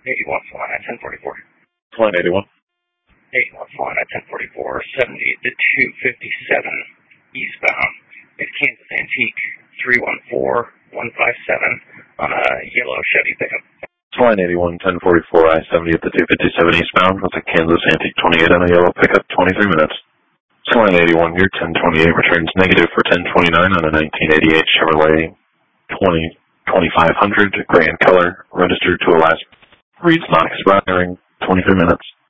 81 flying at 1044. Flight 81. 81 flying at 1044, 70 to 257 eastbound. At Kansas Antique 314157 on a yellow Chevy pickup. Flight 81, 1044, I-70 at the 257 eastbound with a Kansas Antique 28 on a yellow pickup, 23 minutes. Flight 81, your 1028 returns negative for 1029 on a 1988 Chevrolet 2500, gray in color, registered to Alaska. Reads not expiring, 23 minutes.